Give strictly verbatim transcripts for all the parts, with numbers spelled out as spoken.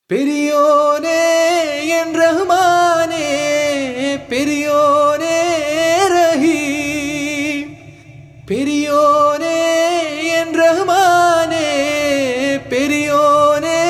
பெரியோனே என் ரஹ்மானே, பெரியோனே ரஹீம். பெரியோனே என் ரஹ்மானே, பெரியோனே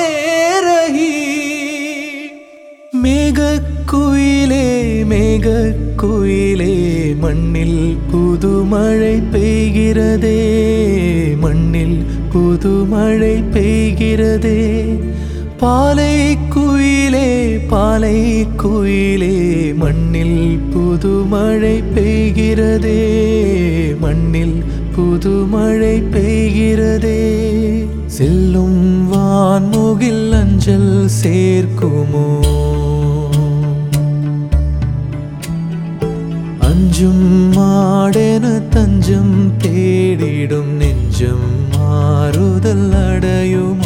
ரஹீம். மேகக்குயிலே மேகக்குயிலே, மண்ணில் புதுமழை பெய்கிறதே, மண்ணில் புதுமழை பெய்கிறதே. பாலை குயிலே பாலை குயிலே, மண்ணில் புதுமழை பெய்கிறதே, மண்ணில் புதுமழை பெய்கிறதே. செல்லும் வான்முகில் அஞ்சல் சேர்க்குமோ, அஞ்சும் மாடென தஞ்சம் தேடிடும் நெஞ்சம் மாறுதல் அடையுமோ.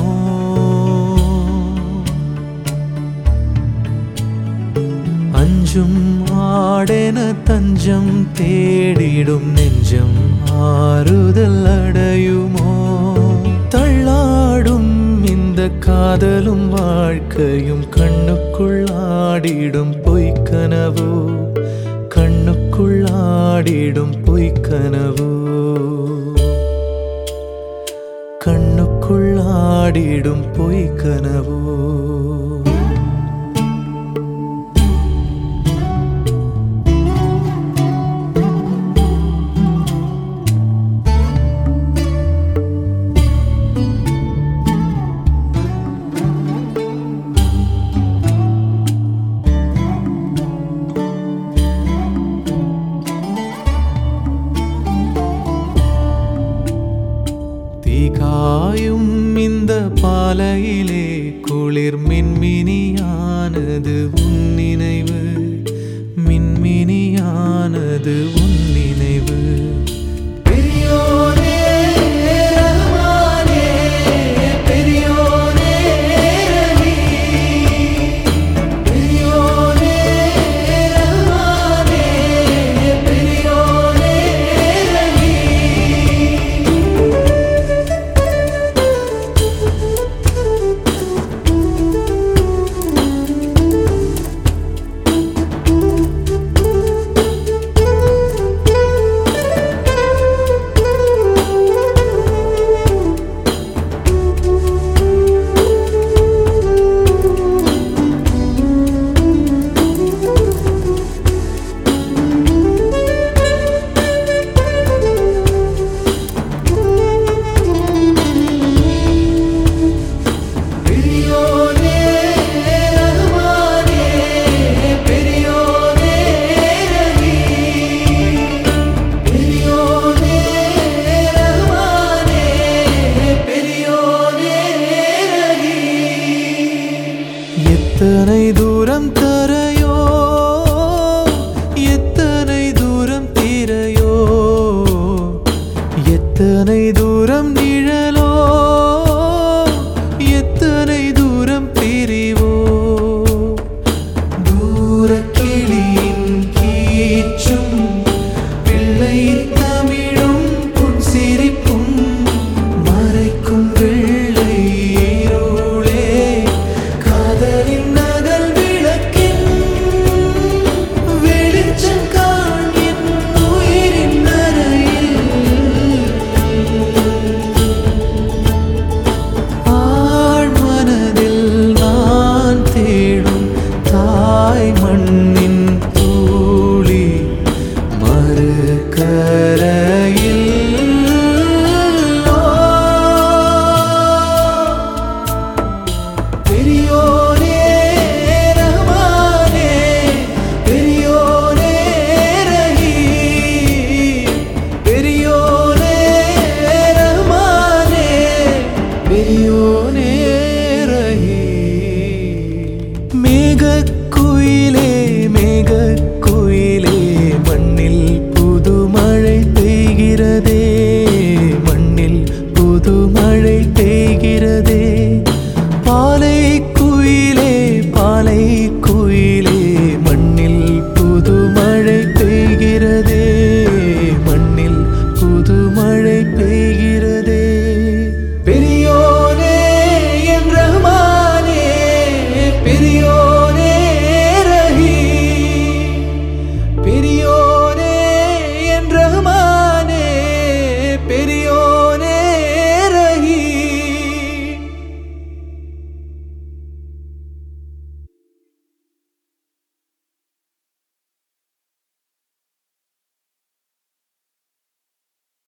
அஞ்சும் ஆடென தஞ்சம் தேடிடும் நெஞ்சம் ஆறுதல் அடையுமோ. தள்ளாடும் இந்த காதலும் வாழ்க்கையும் கண்ணுக்குள் ஆடிடும் பொய்க்கனவோ, கண்ணுக்குள் ஆடிடும் பொய்க்கனவோ, கண்ணுக்குள் ஆடிடும் பொய்க்கனவோ. காயும் இந்த பாலையிலே குளிர் மின்மினியானது உன் நினைவு, மின்மினியானது உன் நினைவு. பெரியோனே ரஹ்மானே, பெரியோனே ரஹீம். பெரியோனே ரஹ்மானே, பெரியோனே எத்தனை தூரம் தரையோ, எத்தனை தூரம் தீரையோ, எத்தனை தூரம் நிழலோ, எத்தனை தூரம் பிரிவோ. தூரக்கிளியின் கீச்சும் பிள்ளை தமிழும் புன் சிரிப்பும் மறைக்கும் வெள்ளை இருளே. காதலின் நகல் விளக்கின் வெளிச்சம் காண் என் உயிரின் அறையில். ஆழ்மனதில் நான் தேடும் தாய் மண்ணின் தூளி மறுகரையில். பெரியோனே ரஹ்மானே, பெரியோனே ரஹீம். பெரியோனே ரஹ்மானே, பெரியோனே ரஹீம். மேக